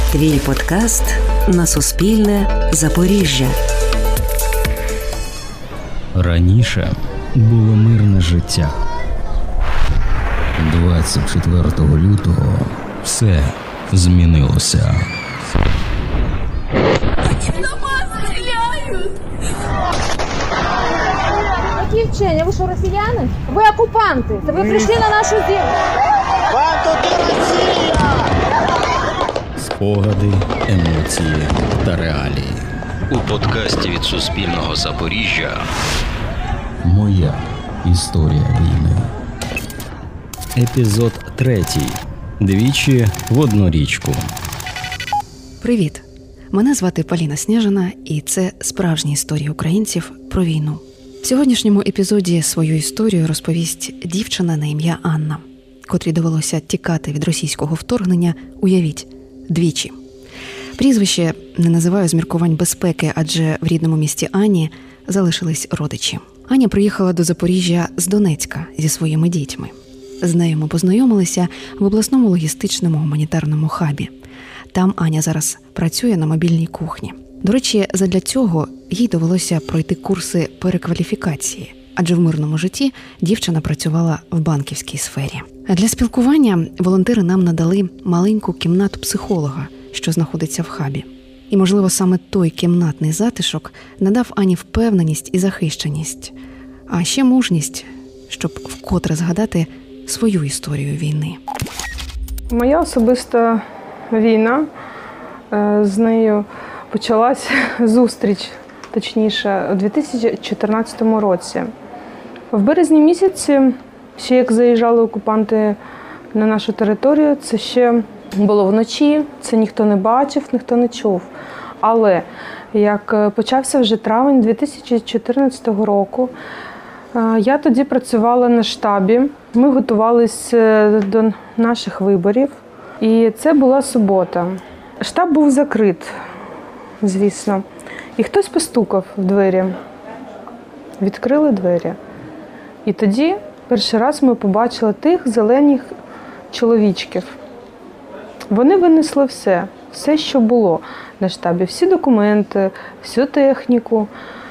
Твій подкаст на Суспільне Запоріжжя. Раніше було мирне життя. 24 лютого все змінилося. Які вчення? Ви що, росіяни? Ви окупанти! Та ви прийшли на нашу землю! Вам тут Росія! Спогади, емоції та реалії. У подкасті від Суспільного Запоріжжя Моя історія війни. Епізод 3. Двічі в одну річку. Привіт! Мене звати Поліна Сніжина, і це справжні історії українців про війну. В сьогоднішньому епізоді свою історію розповість дівчина на ім'я Анна, котрій довелося тікати від російського вторгнення, уявіть, двічі. Прізвище не називаю з міркувань безпеки, адже в рідному місті Ані залишились родичі. Аня приїхала до Запоріжжя з Донецька зі своїми дітьми. З нею ми познайомилися в обласному логістичному гуманітарному хабі. Там Аня зараз працює на мобільній кухні. До речі, задля цього їй довелося пройти курси перекваліфікації, адже в мирному житті дівчина працювала в банківській сфері. Для спілкування волонтери нам надали маленьку кімнату психолога, що знаходиться в хабі. І, можливо, саме той кімнатний затишок надав Ані впевненість і захищеність, а ще мужність, щоб вкотре згадати свою історію війни. Моя особиста війна, з нею почалась зустріч, точніше, у 2014 році. В березні місяці, ще як заїжджали окупанти на нашу територію, це ще було вночі, це ніхто не бачив, ніхто не чув. Але як почався вже травень 2014 року, я тоді працювала на штабі, ми готувалися до наших виборів, і це була субота. Штаб був закрит, звісно, і хтось постукав в двері. Відкрили двері. І тоді перший раз ми побачили тих зелених чоловічків. Вони винесли все, що було на штабі, всі документи, всю техніку.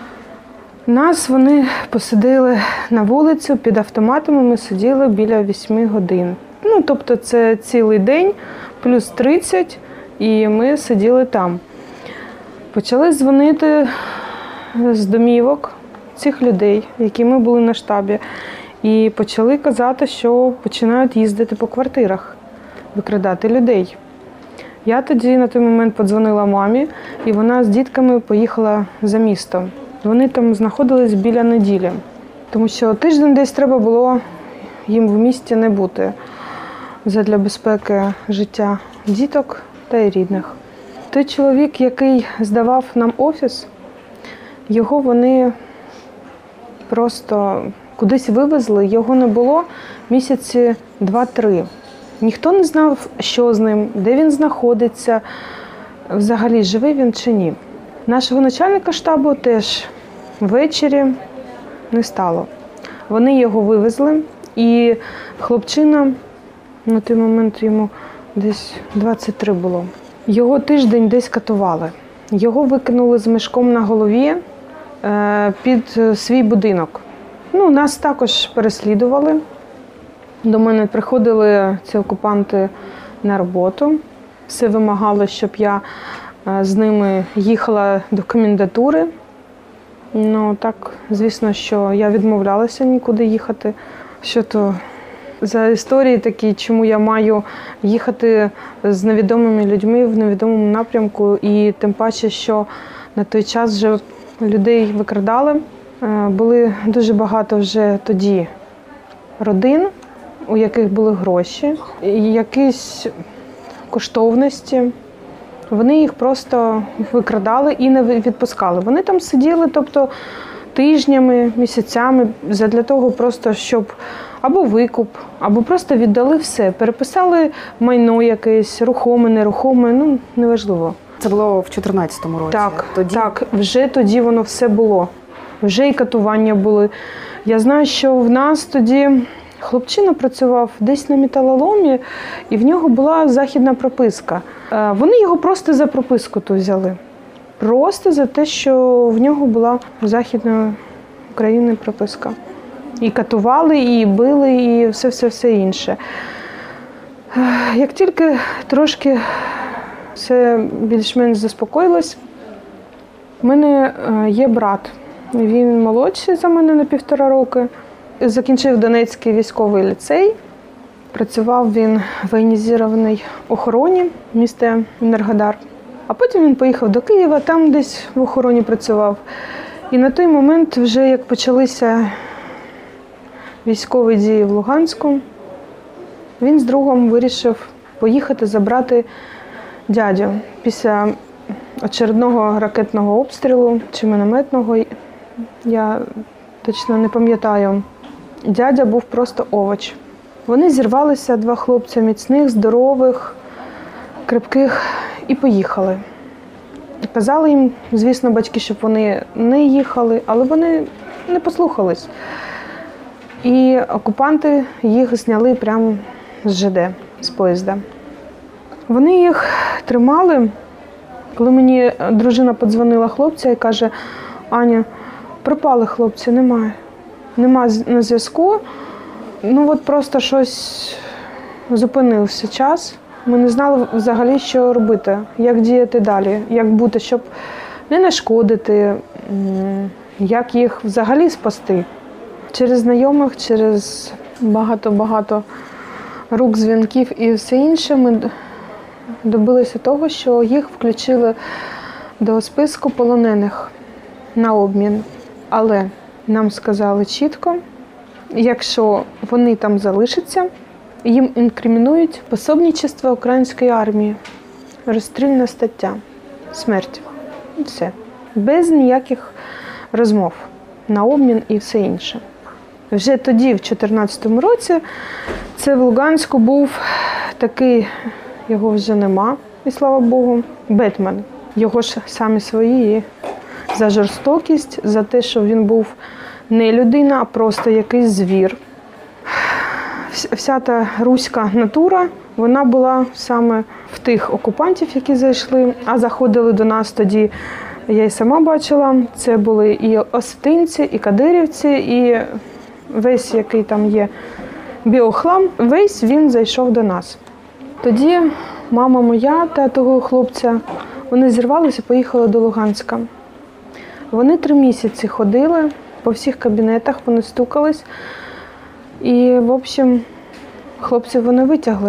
Нас вони посадили на вулицю, під автоматами ми сиділи біля 8 годин. Тобто це цілий день, плюс 30, і ми сиділи там. Почали дзвонити з домівок цих людей, які ми були на штабі, і почали казати, що починають їздити по квартирах, викрадати людей. Я тоді на той момент подзвонила мамі, і вона з дітками поїхала за місто. Вони там знаходились біля неділі, тому що тиждень десь треба було їм в місті не бути задля безпеки життя діток та й рідних. Той чоловік, який здавав нам офіс, його вони просто кудись вивезли, його не було місяці 2-3. Ніхто не знав, що з ним, де він знаходиться, взагалі живий він чи ні. Нашого начальника штабу теж ввечері не стало. Вони його вивезли, і хлопчина, на той момент йому десь 23 було. Його тиждень десь катували. Його викинули з мішком на голові під свій будинок. Нас також переслідували. До мене приходили ці окупанти на роботу. Все вимагало, щоб я з ними їхала до комендатури. Так, звісно, що я відмовлялася нікуди їхати. Що то за історії такі, чому я маю їхати з невідомими людьми в невідомому напрямку, і тим паче, що на той час вже людей викрадали. Були дуже багато вже тоді родин, у яких були гроші, якісь коштовності. Вони їх просто викрадали і не відпускали. Вони там сиділи, тобто тижнями, місяцями, задля того просто, щоб або викуп, або просто віддали все. Переписали майно якесь, рухоме, нерухоме, неважливо. Це було в 2014 році? Так, вже тоді воно все було. Вже і катування були. Я знаю, що в нас тоді Хлопчина працював десь на металоломі, і в нього була західна прописка. Вони його просто за прописку ту взяли. Просто за те, що в нього була західна України прописка. І катували, і били, і все інше. Як тільки трошки все більш-менш заспокоїлось, в мене є брат. Він молодший за мене на 1,5 роки. Закінчив Донецький військовий ліцей. Працював він в воєнізованій охороні міста Енергодар. А потім він поїхав до Києва, там десь в охороні працював. І на той момент, вже як почалися військові дії в Луганську, він з другом вирішив поїхати забрати дядю після очередного ракетного обстрілу чи мінометного. Я точно не пам'ятаю. Дядя був просто овоч. Вони зірвалися, 2 хлопця міцних, здорових, крепких, і поїхали. Казали їм, звісно, батьки, щоб вони не їхали, але вони не послухались. І окупанти їх зняли прямо з ЖД, з поїзда. Вони їх тримали. Коли мені дружина подзвонила хлопця і каже: Аня, пропали хлопці, немає. Нема на зв'язку. Ну от просто щось зупинився час. Ми не знали взагалі, що робити, як діяти далі, як бути, щоб не нашкодити, як їх взагалі спасти. Через знайомих, через багато рук, дзвінків і все інше ми добилися того, що їх включили до списку полонених на обмін. Але нам сказали чітко, якщо вони там залишаться, їм інкримінують пособничество української армії, розстрільна стаття, смерть. І все. Без ніяких розмов на обмін і все інше. Вже тоді, в 2014 році, це в Луганську був такий, його вже нема, і слава Богу, Бетмен. Його ж самі свої за жорстокість, за те, що він був не людина, а просто якийсь звір. Вся та руська натура, вона була саме в тих окупантів, які зайшли, а заходили до нас тоді, я й сама бачила, це були і осетинці, і кадирівці, і весь, який там є біохлам, весь він зайшов до нас. Тоді мама моя та того хлопця, вони зірвалися і поїхали до Луганська. Вони 3 місяці ходили по всіх кабінетах, вони стукались. І, в общем, хлопців вони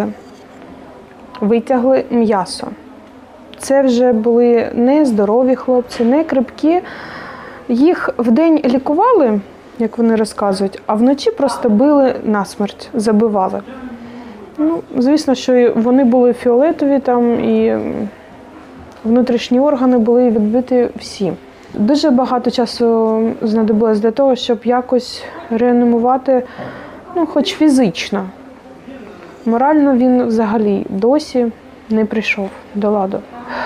витягли м'ясо. Це вже були не здорові хлопці, не крепкі. Їх вдень лікували, як вони розказують, а вночі просто били насмерть, забивали. Ну, звісно, що вони були фіолетові там, і внутрішні органи були відбиті всі. Дуже багато часу знадобилось для того, щоб якось реанімувати, ну, хоч фізично. Морально він взагалі досі не прийшов до ладу.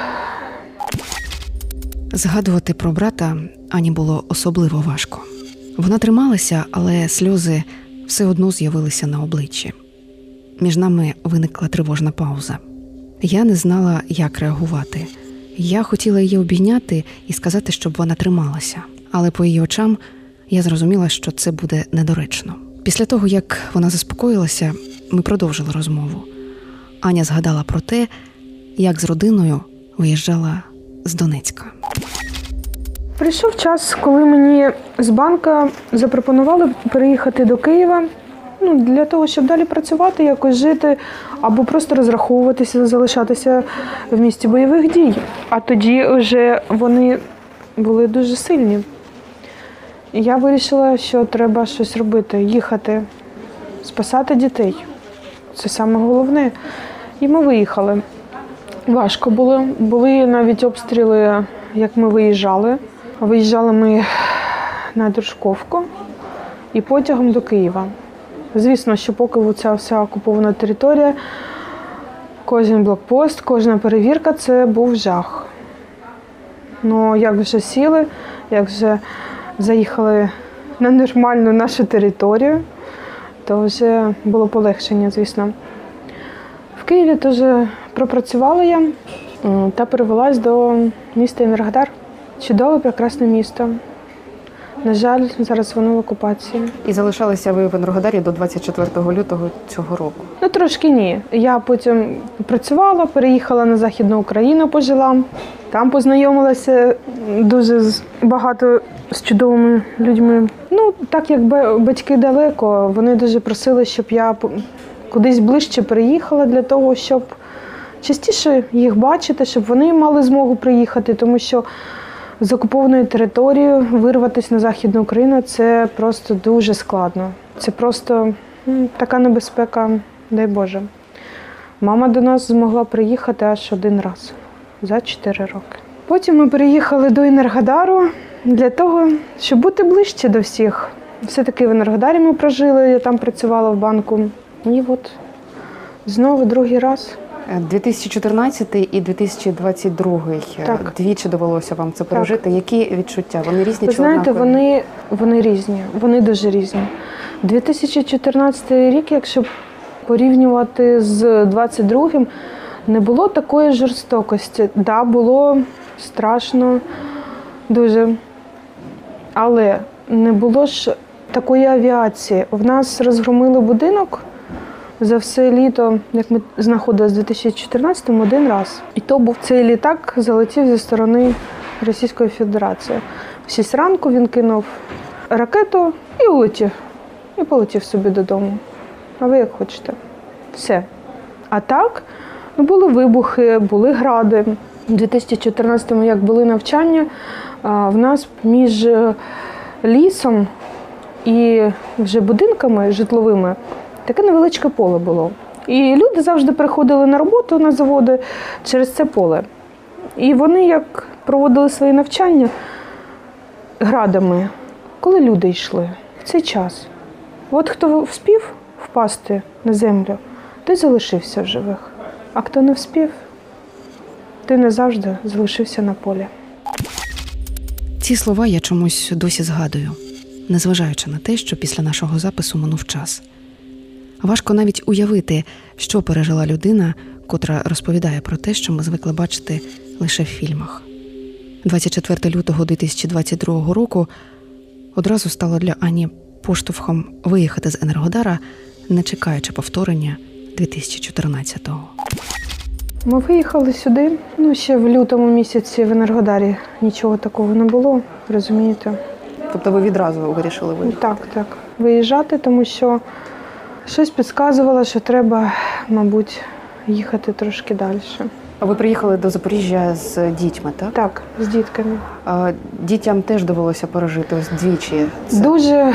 Згадувати про брата Ані було особливо важко. Вона трималася, але сльози все одно з'явилися на обличчі. Між нами виникла тривожна пауза. Я не знала, як реагувати. Я хотіла її обійняти і сказати, щоб вона трималася. Але по її очам я зрозуміла, що це буде недоречно. Після того, як вона заспокоїлася, ми продовжили розмову. Аня згадала про те, як з родиною виїжджала з Донецька. Прийшов час, коли мені з банка запропонували переїхати до Києва, ну, для того, щоб далі працювати, якось жити, або просто розраховуватися, залишатися в місті бойових дій. А тоді вже вони були дуже сильні. І я вирішила, що треба щось робити, їхати, спасати дітей. Це саме головне. І ми виїхали. Важко було. Були навіть обстріли, як ми виїжджали. Виїжджали ми на Дружковку і потягом до Києва. Звісно, що поки ця вся окупована територія, кожен блокпост, кожна перевірка – це був жах. Ну, як вже сіли, як вже заїхали на нормальну нашу територію, то вже було полегшення, звісно. В Києві теж пропрацювала я та перевелась до міста Енергодар. Чудове, прекрасне місто. На жаль, зараз воно в окупації. І залишалися ви в Енергодарі до 24 лютого цього року? Ну, трошки ні. Я потім працювала, переїхала на Західну Україну, пожила. Там познайомилася дуже багато з чудовими людьми. Ну, так як батьки далеко, вони дуже просили, щоб я кудись ближче переїхала для того, щоб частіше їх бачити, щоб вони мали змогу приїхати, тому що з окупованої території вирватися на Західну Україну – це просто дуже складно. Це просто така небезпека, дай Боже. Мама до нас змогла приїхати аж один раз за 4 роки. Потім ми переїхали до Енергодару для того, щоб бути ближче до всіх. Все-таки в Енергодарі ми прожили, я там працювала в банку. І от знову другий раз. 2014 і 2022. Так. Двічі довелося вам це пережити. Так. Які відчуття? Вони різні Ви чи однакові? знаєте, вони різні, вони дуже різні. 2014 рік, якщо порівнювати з 22-м, не було такої жорстокості. Да, було страшно дуже, але не було ж такої авіації. В нас розгромили будинок за все літо, як ми знаходилися в 2014-му, один раз. І то був цей літак, залетів зі сторони Російської Федерації. В 6 ранку він кинув ракету і улетів. І полетів собі додому. А ви як хочете. Все. А так, були вибухи, були гради. У 2014-му, як були навчання, в нас між лісом і вже будинками житловими таке невеличке поле було. І люди завжди приходили на роботу на заводи через це поле. І вони як проводили свої навчання градами, коли люди йшли в цей час. От хто вспів впасти на землю, той залишився в живих. А хто не вспів, той не завжди залишився на полі. Ці слова я чомусь досі згадую, незважаючи на те, що після нашого запису минув час. Важко навіть уявити, що пережила людина, котра розповідає про те, що ми звикли бачити лише в фільмах. 24 лютого 2022 року одразу стало для Ані поштовхом виїхати з Енергодара, не чекаючи повторення 2014-го. Ми виїхали сюди, ще в лютому місяці в Енергодарі нічого такого не було, розумієте? Тобто ви відразу вирішили виїхати? Так, виїжджати, тому що щось підказувало, що треба, мабуть, їхати трошки далі. А ви приїхали до Запоріжжя з дітьми, так? Так, з дітками. Дітям теж довелося пережити ось двічі це?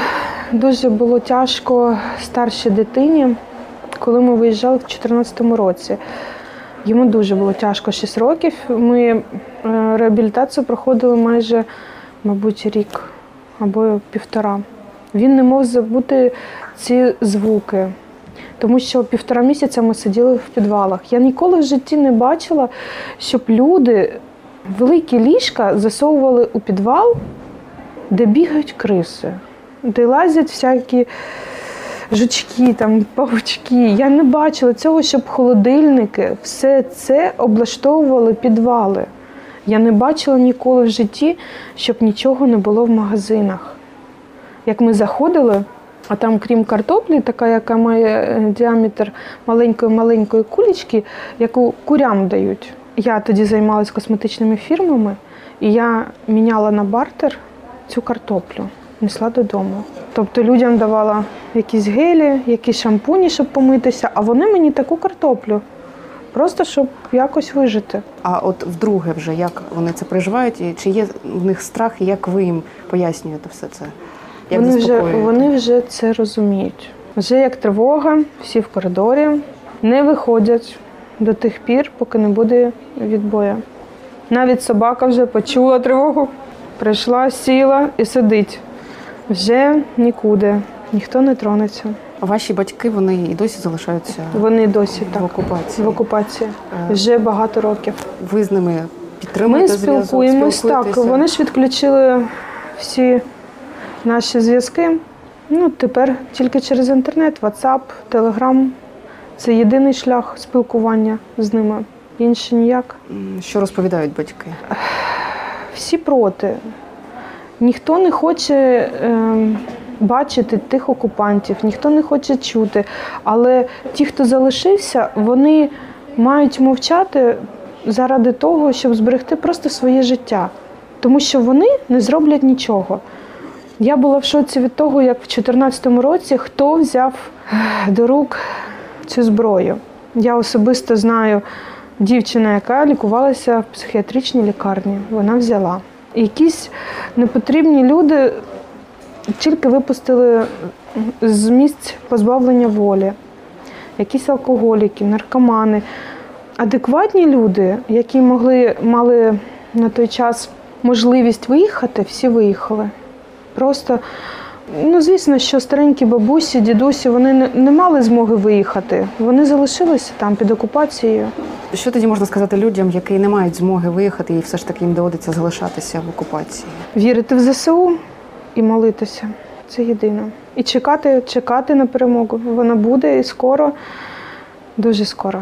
Дуже було тяжко старшій дитині, коли ми виїжджали в 2014 році. Йому дуже було тяжко, 6 років. Ми реабілітацію проходили майже, мабуть, рік або 1,5. Він не мог забути ці звуки, тому що 1,5 місяця ми сиділи в підвалах. Я ніколи в житті не бачила, щоб люди великі ліжка засовували у підвал, де бігають криси, де лазять всякі жучки, павучки. Я не бачила цього, щоб холодильники все це облаштовували підвали. Я не бачила ніколи в житті, щоб нічого не було в магазинах. Як ми заходили, а там крім картоплі, така, яка має діаметр маленької кулечки, яку курям дають. Я тоді займалася косметичними фірмами, і я міняла на бартер цю картоплю, несла додому. Тобто людям давала якісь гелі, якісь шампуні, щоб помитися, а вони мені таку картоплю, просто щоб якось вижити. А от вдруге вже, як вони це переживають, і чи є в них страх, і як ви їм пояснюєте все це? Вони вже це розуміють. Вже як тривога, всі в коридорі, не виходять до тих пір, поки не буде відбою. Навіть собака вже почула тривогу, прийшла, сіла і сидить. Вже нікуди, ніхто не тронеться. Ваші батьки, вони і досі залишаються Вони досі в окупації? В окупації. Вже багато років. Ви з ними підтримуєте зв'язок? Ми спілкуємось, так. Вони ж відключили всі наші зв'язки. Тепер тільки через інтернет, WhatsApp, Telegram. Це єдиний шлях спілкування з ними. Інше ніяк. Що розповідають батьки? Всі проти. Ніхто не хоче бачити тих окупантів, ніхто не хоче чути. Але ті, хто залишився, вони мають мовчати заради того, щоб зберегти просто своє життя. Тому що вони не зроблять нічого. Я була в шоці від того, як в 2014 році хто взяв до рук цю зброю. Я особисто знаю дівчину, яка лікувалася в психіатричній лікарні. Вона взяла. І якісь непотрібні люди тільки випустили з місць позбавлення волі. Якісь алкоголіки, наркомани. Адекватні люди, які мали на той час можливість виїхати, всі виїхали. Просто, звісно, що старенькі бабусі, дідусі, вони не мали змоги виїхати. Вони залишилися там під окупацією. Що тоді можна сказати людям, які не мають змоги виїхати і все ж таки їм доводиться залишатися в окупації? Вірити в ЗСУ і молитися. Це єдине. І чекати на перемогу. Вона буде і скоро, дуже скоро.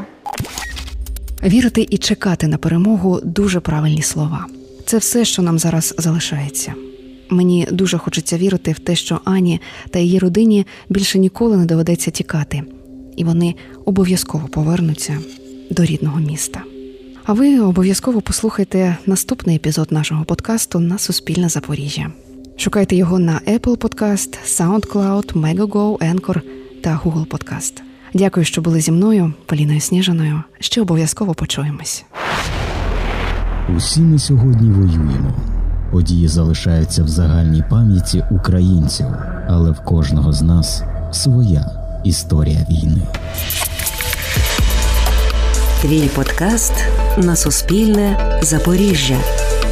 Вірити і чекати на перемогу – дуже правильні слова. Це все, що нам зараз залишається. Мені дуже хочеться вірити в те, що Ані та її родині більше ніколи не доведеться тікати. І вони обов'язково повернуться до рідного міста. А ви обов'язково послухайте наступний епізод нашого подкасту на Суспільне Запоріжжя. Шукайте його на Apple Podcast, SoundCloud, Megogo, Anchor та Google Podcast. Дякую, що були зі мною, Поліною Сніжаною. Ще обов'язково почуємось. Усі ми сьогодні воюємо. Події залишаються в загальній пам'яті українців, але в кожного з нас своя історія війни. Твій подкаст на Суспільне Запоріжжя.